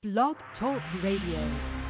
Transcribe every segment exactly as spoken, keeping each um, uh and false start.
Blog Talk Radio.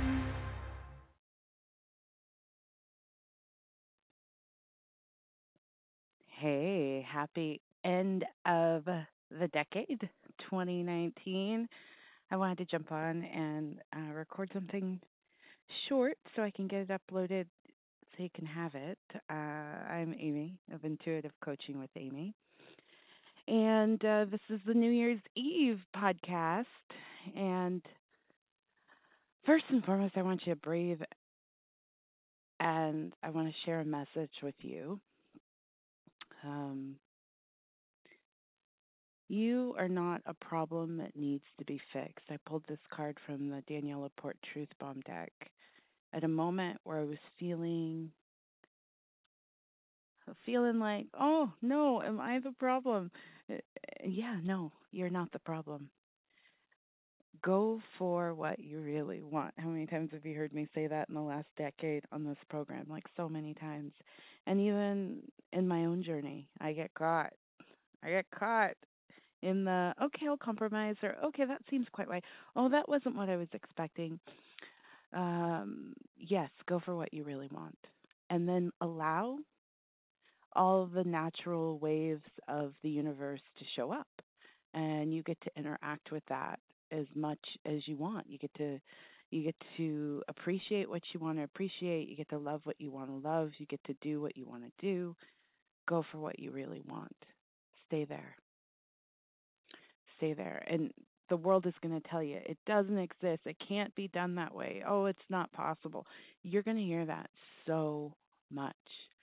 Hey, happy end of the decade, twenty nineteen. I wanted to jump on and uh, record something short so I can get it uploaded so you can have it. Uh, I'm Amy of Intuitive Coaching with Amy. And uh, this is the New Year's Eve podcast. And first and foremost, I want you to breathe and I want to share a message with you. Um, You are not a problem that needs to be fixed. I pulled this card from the Danielle Laporte Truth Bomb deck at a moment where I was feeling feeling like, oh no, am I the problem? Uh, Yeah, no, you're not the problem. Go for what you really want. How many times have you heard me say that in the last decade on this program? Like so many times. And even in my own journey, I get caught. I get caught in the okay, I'll compromise, or okay, that seems quite right. Oh, that wasn't what I was expecting. Um, yes, go for what you really want, and then allow all the natural waves of the universe to show up, and you get to interact with that as much as you want. You get to you get to appreciate what you want to appreciate. You get to love what you want to love. You get to do what you want to do. Go for what you really want. Stay there. Stay there. And the world is going to tell you it doesn't exist. It can't be done that way. Oh, it's not possible. You're going to hear that so much.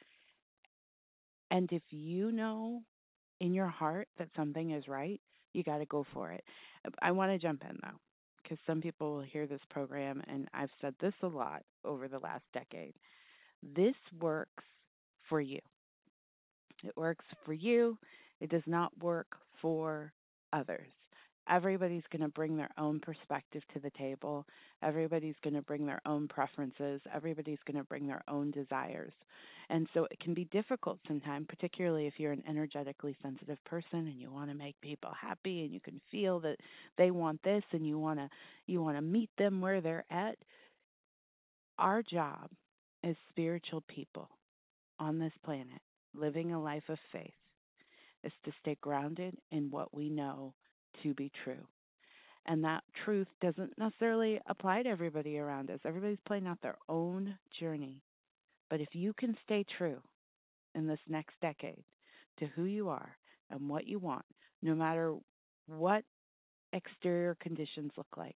And if you know in your heart that something is right, you got to go for it. I want to jump in though, because some people will hear this program, and I've said this a lot over the last decade. This works for you. It works for you. It does not work for others. Everybody's going to bring their own perspective to the table. Everybody's going to bring their own preferences. Everybody's going to bring their own desires. And so it can be difficult sometimes, particularly if you're an energetically sensitive person and you want to make people happy and you can feel that they want this and you want to you want to meet them where they're at. Our job as spiritual people on this planet, living a life of faith, is to stay grounded in what we know to be true. And that truth doesn't necessarily apply to everybody around us. Everybody's playing out their own journey. But if you can stay true in this next decade to who you are and what you want, no matter what exterior conditions look like,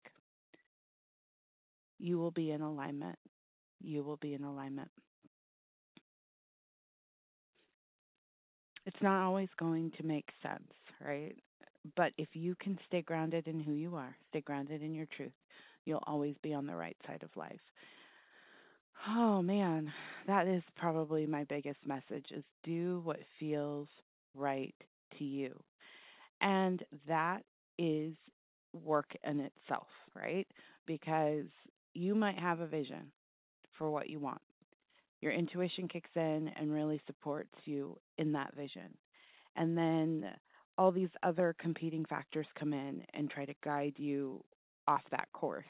you will be in alignment. You will be in alignment. It's not always going to make sense, right? But if you can stay grounded in who you are, stay grounded in your truth, you'll always be on the right side of life. Oh man, that is probably my biggest message is do what feels right to you. And that is work in itself, right? Because you might have a vision for what you want. Your intuition kicks in and really supports you in that vision. And then all these other competing factors come in and try to guide you off that course.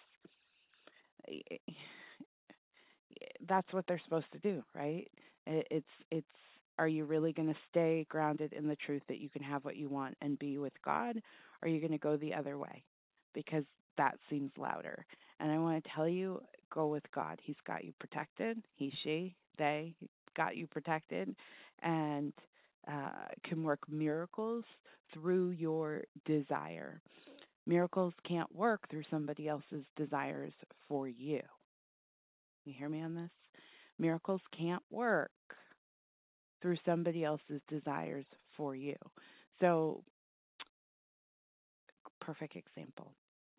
That's what they're supposed to do, right? It's it's are you really going to stay grounded in the truth that you can have what you want and be with God? Or are you going to go the other way? Because that seems louder. And I want to tell you, go with God. He's got you protected. He, she, they got you protected and uh, can work miracles through your desire. Miracles can't work through somebody else's desires for you. You hear me on this? Miracles can't work through somebody else's desires for you. So, perfect example.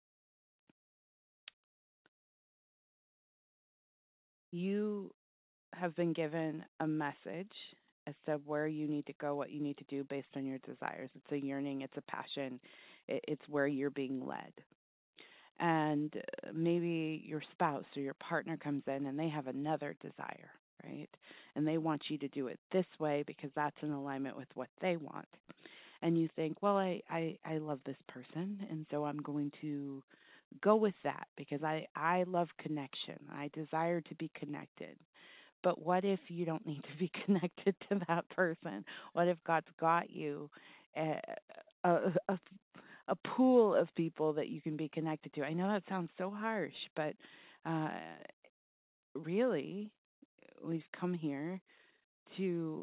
You have been given a message as to where you need to go, what you need to do based on your desires. It's a yearning, it's a passion, it's where you're being led. And uh, maybe your spouse or your partner comes in and they have another desire, right? And they want you to do it this way because that's in alignment with what they want. And you think, well, I, I, I love this person, and so I'm going to Go with that because I, I love connection. I desire to be connected. But what if you don't need to be connected to that person? What if God's got you a, a, a, a pool of people that you can be connected to? I know that sounds so harsh, but uh, really, we've come here to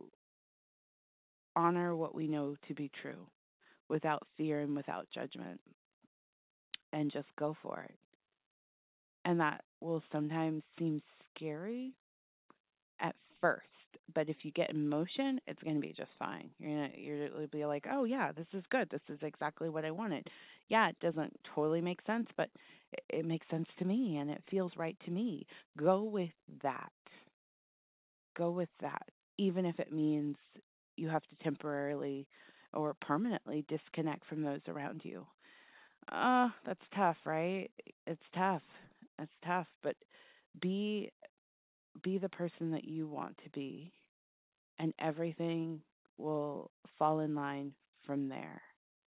honor what we know to be true without fear and without judgment and just go for it. And that will sometimes seem scary at first, but if you get in motion, it's going to be just fine. You're gonna you're gonna be like, oh yeah, this is good. This is exactly what I wanted. Yeah, it doesn't totally make sense, but it, it makes sense to me and it feels right to me. Go with that. Go with that, even if it means you have to temporarily or permanently disconnect from those around you. Uh, that's tough, right? It's tough. It's tough, but be be the person that you want to be and everything will fall in line from there.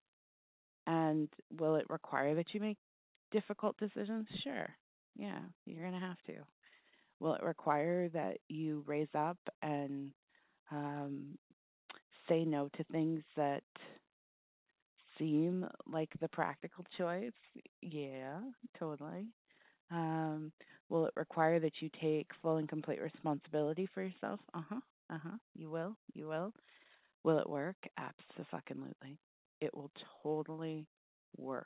And will it require that you make difficult decisions? Sure. Yeah, you're going to have to. Will it require that you raise up and um, say no to things that seem like the practical choice? Yeah, totally. Um, will it require that you take full and complete responsibility for yourself? Uh huh. Uh huh. You will. You will. Will it work? Absolutely. It will totally work.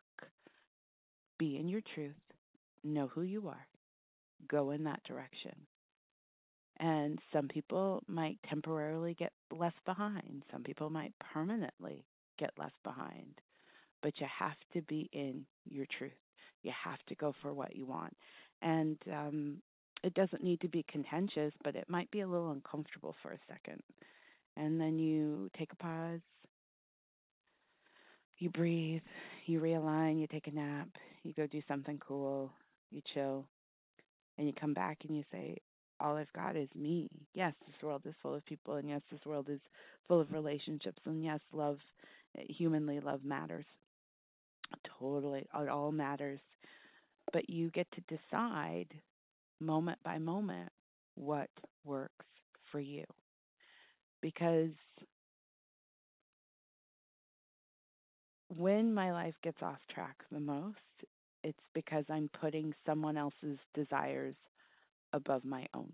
Be in your truth. Know who you are. Go in that direction. And some people might temporarily get left behind. Some people might permanently get left behind. But you have to be in your truth. You have to go for what you want. And um, it doesn't need to be contentious, but it might be a little uncomfortable for a second. And then you take a pause, you breathe, you realign, you take a nap, you go do something cool, you chill, and you come back and you say, all I've got is me. Yes, this world is full of people, and yes, this world is full of relationships, and yes, love, humanly, love matters. Totally, it all matters. But you get to decide moment by moment what works for you. Because when my life gets off track the most, it's because I'm putting someone else's desires above my own.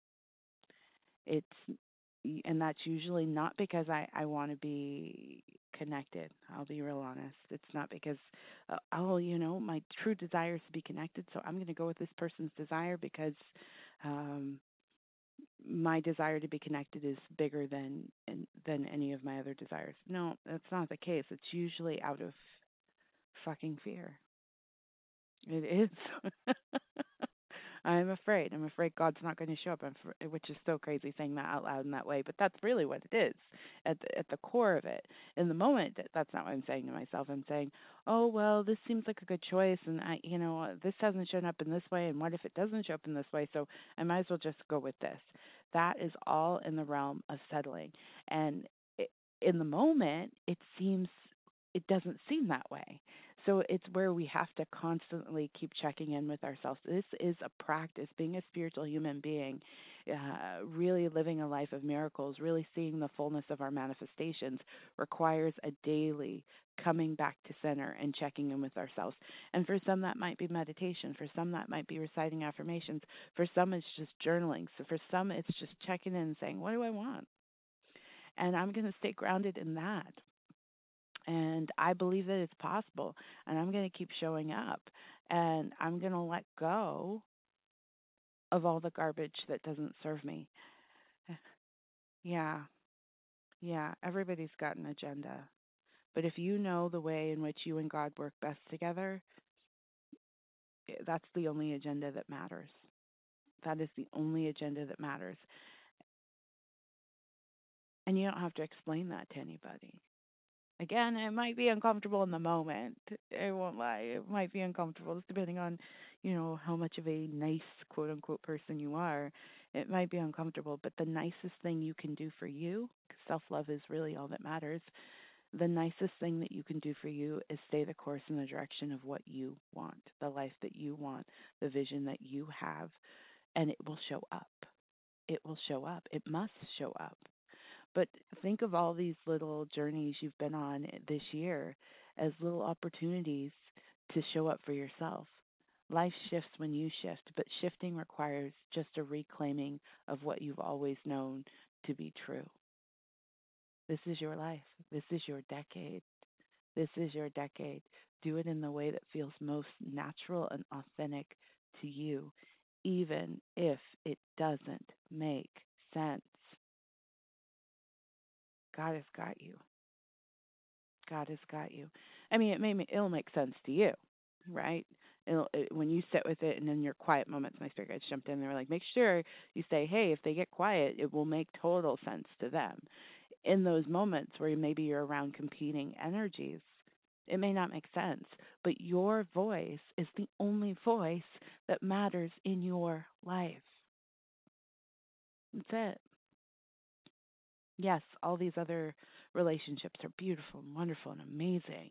It's and that's usually not because I I want to be connected. I'll be real honest. It's not because uh, oh, you know, my true desire is to be connected, so I'm going to go with this person's desire because um my desire to be connected is bigger than than any of my other desires. No, that's not the case. It's usually out of fucking fear. It is. I'm afraid. I'm afraid God's not going to show up, I'm fr- which is so crazy saying that out loud in that way. But that's really what it is at the, at the core of it. In the moment, that, that's not what I'm saying to myself. I'm saying, oh well, this seems like a good choice, and I, you know, uh, this hasn't shown up in this way, and what if it doesn't show up in this way? So I might as well just go with this. That is all in the realm of settling, and it, in the moment, it seems it doesn't seem that way. So it's where we have to constantly keep checking in with ourselves. This is a practice, being a spiritual human being, uh, really living a life of miracles, really seeing the fullness of our manifestations requires a daily coming back to center and checking in with ourselves. And for some, that might be meditation. For some, that might be reciting affirmations. For some, it's just journaling. So for some, it's just checking in and saying, what do I want? And I'm going to stay grounded in that. And I believe that it's possible. And I'm going to keep showing up. And I'm going to let go of all the garbage that doesn't serve me. Yeah, yeah. Everybody's got an agenda. But if you know the way in which you and God work best together, eh, that's the only agenda that matters. That is the only agenda that matters. And you don't have to explain that to anybody. Again, it might be uncomfortable in the moment. I won't lie. It might be uncomfortable, just depending on, you know, how much of a nice quote unquote person you are. It might be uncomfortable, but the nicest thing you can do for you, 'cause self love is really all that matters. The nicest thing that you can do for you is stay the course in the direction of what you want, the life that you want, the vision that you have, and it will show up. It will show up. It must show up. But think of all these little journeys you've been on this year as little opportunities to show up for yourself. Life shifts when you shift, but shifting requires just a reclaiming of what you've always known to be true. This is your life. This is your decade. This is your decade. Do it in the way that feels most natural and authentic to you, even if it doesn't make sense. God has got you. God has got you. I mean, it may it'll make sense to you, right? It'll, it, when you sit with it, and in your quiet moments, my spirit guides jumped in. They were like, make sure you say, hey, if they get quiet, it will make total sense to them. In those moments where maybe you're around competing energies, it may not make sense, but your voice is the only voice that matters in your life. That's it. Yes, all these other relationships are beautiful and wonderful and amazing.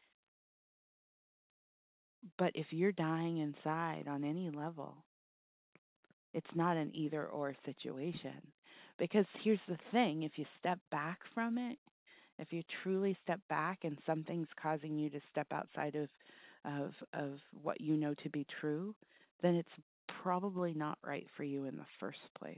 But if you're dying inside on any level, it's not an either or situation. Because here's the thing, if you step back from it, if you truly step back and something's causing you to step outside of of of what you know to be true, then it's probably not right for you in the first place.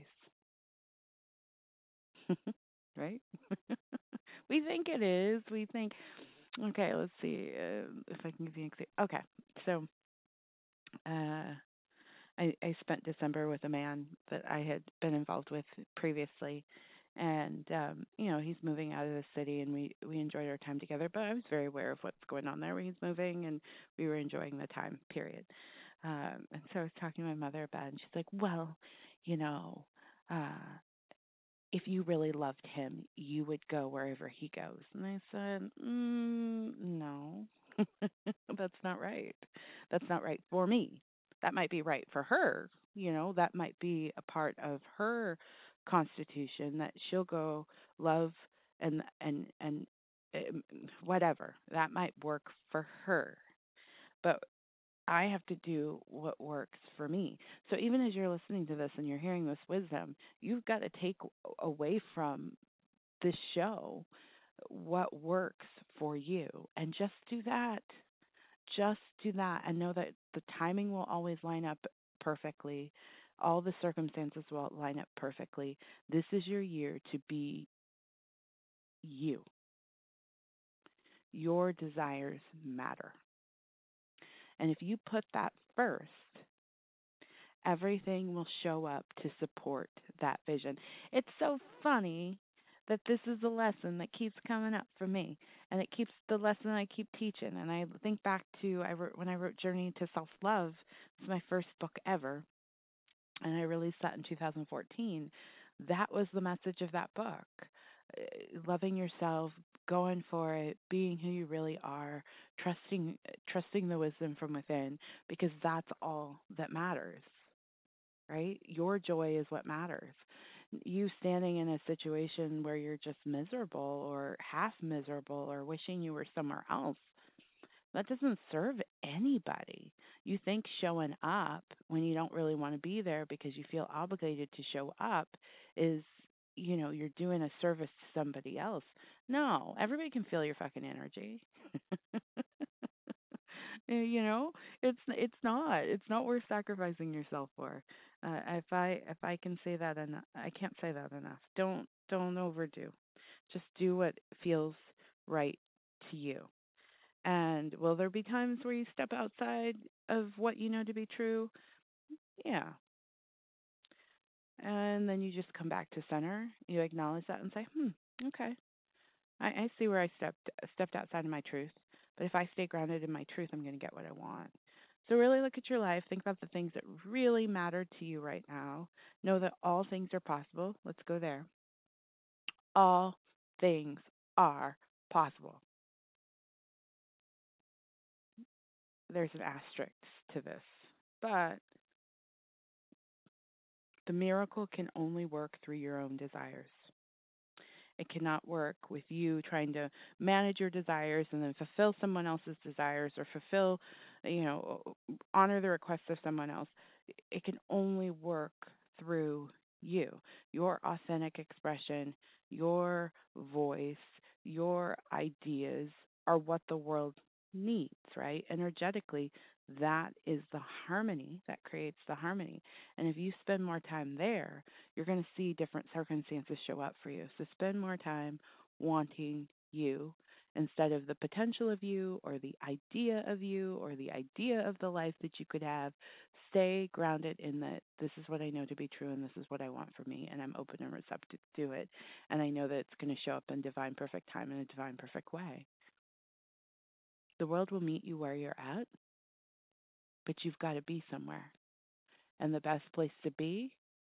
Right? We think it is. We think, okay, let's see uh, if I can give you an example. Okay, so uh, I, I spent December with a man that I had been involved with previously, and um, you know he's moving out of the city, and we we enjoyed our time together. But I was very aware of what's going on there when he's moving, and we were enjoying the time. Period. Um, and so I was talking to my mother about it, and she's like, "Well, you know, uh, if you really loved him, you would go wherever he goes." And I said, mm, no, that's not right. That's not right for me. That might be right for her. You know, that might be a part of her constitution that she'll go love and and and um, whatever. That might work for her. But I have to do what works for me. So even as you're listening to this and you're hearing this wisdom, you've got to take away from this show what works for you and just do that. Just do that and know that the timing will always line up perfectly. All the circumstances will line up perfectly. This is your year to be you. Your desires matter. And if you put that first, everything will show up to support that vision. It's so funny that this is a lesson that keeps coming up for me, and it keeps the lesson I keep teaching. And I think back to I wrote, when I wrote Journey to Self Love. It's my first book ever, and I released that in two thousand fourteen. That was the message of that book. Uh, Loving yourself, going for it, being who you really are, trusting trusting the wisdom from within, because that's all that matters, right? Your joy is what matters. You standing in a situation where you're just miserable or half miserable or wishing you were somewhere else, that doesn't serve anybody. You think showing up when you don't really want to be there because you feel obligated to show up is, you know, you're doing a service to somebody else. No, everybody can feel your fucking energy. Uh, you know, it's it's not it's not worth sacrificing yourself for. Uh, if I if I can say that enough, I can't say that enough. Don't don't overdo. Just do what feels right to you. And will there be times where you step outside of what you know to be true? Yeah. And then you just come back to center. You acknowledge that and say, "Hmm, okay. I, I see where I stepped stepped outside of my truth. But if I stay grounded in my truth, I'm going to get what I want." So really look at your life. Think about the things that really matter to you right now. Know that all things are possible. Let's go there. All things are possible. There's an asterisk to this, but the miracle can only work through your own desires. It cannot work with you trying to manage your desires and then fulfill someone else's desires or fulfill, you know, honor the requests of someone else. It can only work through you, your authentic expression, your voice, your ideas are what the world needs, right? Energetically, that is the harmony that creates the harmony. And if you spend more time there, you're going to see different circumstances show up for you. So spend more time wanting you instead of the potential of you or the idea of you or the idea of the life that you could have. Stay grounded in that this is what I know to be true and this is what I want for me, and I'm open and receptive to it. And I know that it's going to show up in divine perfect time in a divine perfect way. The world will meet you where you're at, but you've got to be somewhere. And the best place to be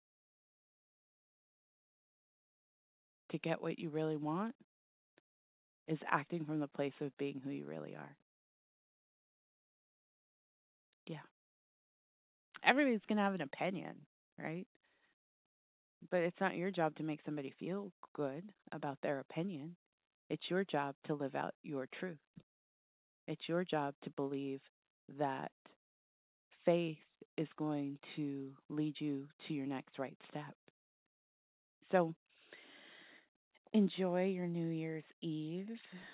to get what you really want is acting from the place of being who you really are. Yeah. Everybody's going to have an opinion, right? But it's not your job to make somebody feel good about their opinion. It's your job to live out your truth. It's your job to believe that faith is going to lead you to your next right step. So enjoy your New Year's Eve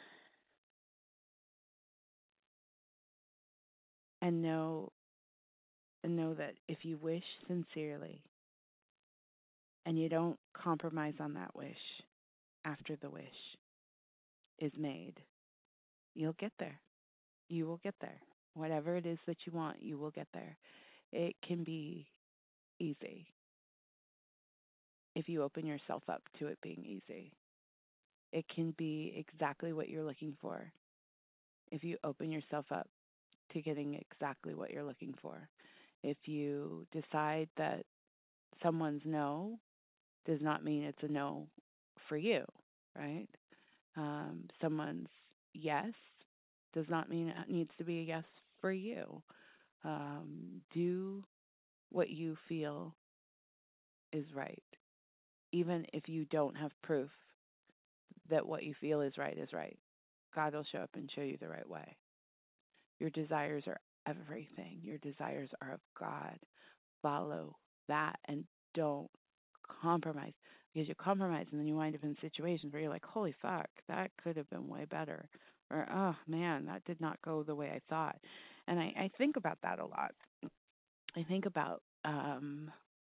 and know and know that if you wish sincerely and you don't compromise on that wish after the wish is made, you'll get there. You will get there. Whatever it is that you want, you will get there. It can be easy if you open yourself up to it being easy. It can be exactly what you're looking for if you open yourself up to getting exactly what you're looking for. If you decide that someone's no does not mean it's a no for you, right? Um, someone's yes does not mean it needs to be a yes for you. Um, do what you feel is right, even if you don't have proof that what you feel is right is right. God will show up and show you the right way. Your desires are everything. Your desires are of God. Follow that and don't compromise because you compromise and then you wind up in situations where you're like, holy fuck, that could have been way better. Or, oh man, that did not go the way I thought. And I, I think about that a lot. I think about, um,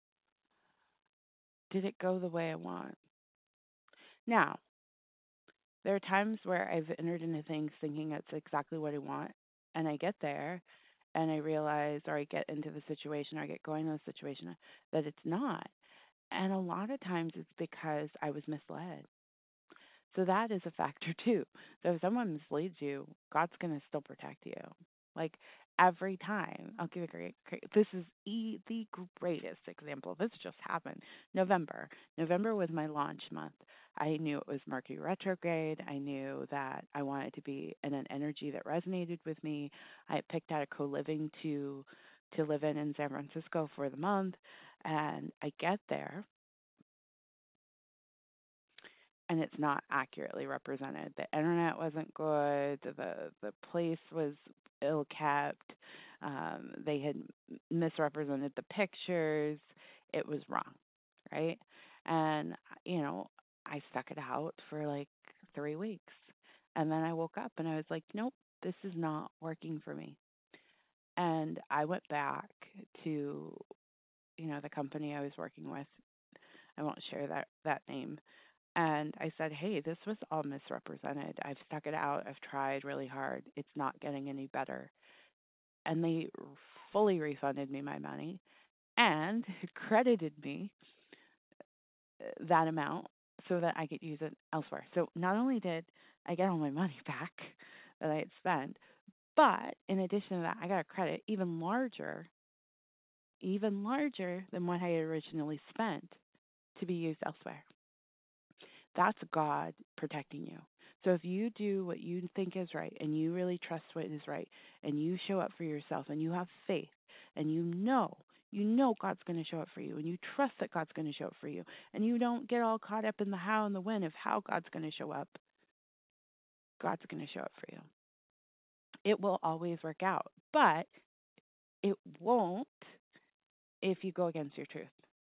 did it go the way I want? Now, there are times where I've entered into things thinking that's exactly what I want, and I get there and I realize, or I get into the situation, or I get going in the situation that it's not. And a lot of times it's because I was misled. So that is a factor too. So if someone misleads you, God's going to still protect you. Like every time. I'll give you a great, great this is e- the greatest example. This just happened. November. November was my launch month. I knew it was Mercury retrograde. I knew that I wanted to be in an energy that resonated with me. I picked out a co-living to to live in in San Francisco for the month, and I get there and it's not accurately represented. The internet wasn't good. The the place was ill kept. Um, they had misrepresented the pictures. It was wrong, right? And you know, I stuck it out for like three weeks, and then I woke up and I was like, nope, this is not working for me. And I went back to you know the company I was working with. I won't share that that name, and I said, hey, this was all misrepresented. I've stuck it out. I've tried really hard. It's not getting any better. And they fully refunded me my money and credited me uh, that amount so that I could use it elsewhere. So not only did I get all my money back that I had spent, but in addition to that, I got a credit even larger, even larger than what I had originally spent to be used elsewhere. That's God protecting you. So if you do what you think is right and you really trust what is right and you show up for yourself and you have faith and you know You know God's going to show up for you, and you trust that God's going to show up for you, and you don't get all caught up in the how and the when of how God's going to show up. God's going to show up for you. It will always work out, but it won't if you go against your truth.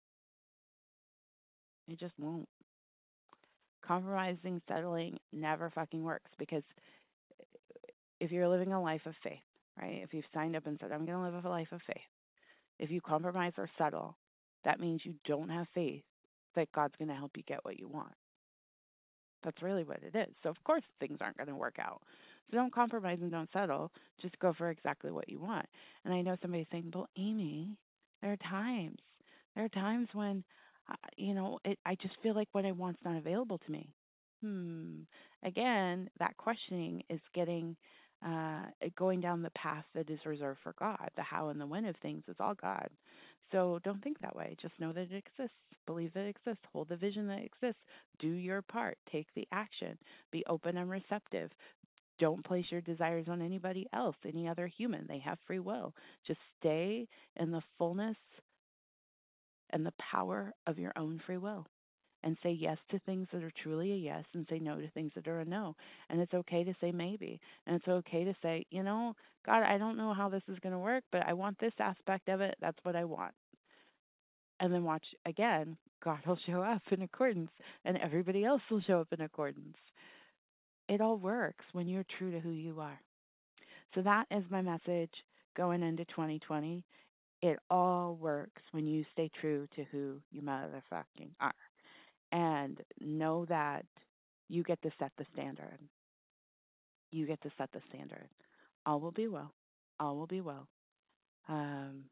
It just won't. Compromising, settling never fucking works, because if you're living a life of faith, right? If you've signed up and said, I'm going to live a life of faith, if you compromise or settle, that means you don't have faith that God's going to help you get what you want. That's really what it is. So, of course, things aren't going to work out. So, don't compromise and don't settle. Just go for exactly what you want. And I know somebody's saying, well, Amy, there are times. There are times when, uh, you know, it, I just feel like what I want's not available to me. Hmm. Again, that questioning is getting, uh, going down the path that is reserved for God. The how and the when of things is all God. So don't think that way. Just know that it exists. Believe that it exists. Hold the vision that exists. Do your part. Take the action. Be open and receptive. Don't place your desires on anybody else, any other human. They have free will. Just stay in the fullness and the power of your own free will, and say yes to things that are truly a yes, and say no to things that are a no. And it's okay to say maybe. And it's okay to say, you know, God, I don't know how this is going to work, but I want this aspect of it. That's what I want. And then watch again, God will show up in accordance, and everybody else will show up in accordance. It all works when you're true to who you are. So that is my message going into twenty twenty. It all works when you stay true to who you motherfucking are. And know that you get to set the standard. You get to set the standard. All will be well. All will be well. Um,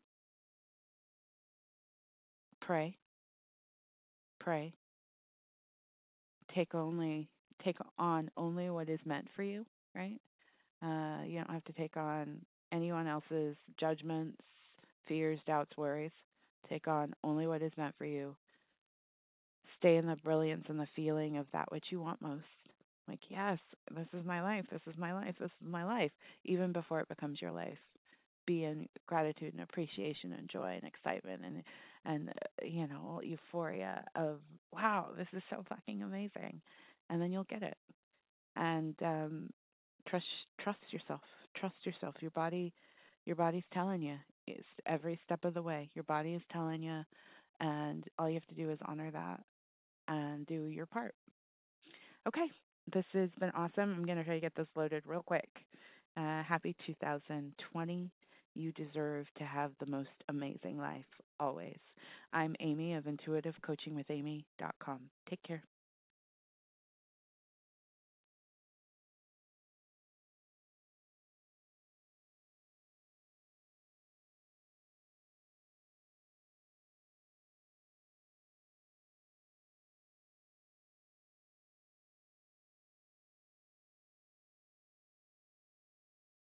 pray, pray. Take only take on only what is meant for you, right? Uh, you don't have to take on anyone else's judgments, fears, doubts, worries. Take on only what is meant for you. Stay in the brilliance and the feeling of that which you want most. Like, yes, this is my life. This is my life. This is my life. Even before it becomes your life, be in gratitude and appreciation and joy and excitement and and uh, you know, euphoria of wow, this is so fucking amazing, and then you'll get it. And um, trust trust yourself. Trust yourself. Your body, your body's telling you. It's every step of the way. Your body is telling you, and all you have to do is honor that and do your part. Okay, this has been awesome. I'm gonna try to get this loaded real quick. Uh, happy two thousand twenty. You deserve to have the most amazing life always. I'm Amy of intuitive coaching with amy dot com. Take care.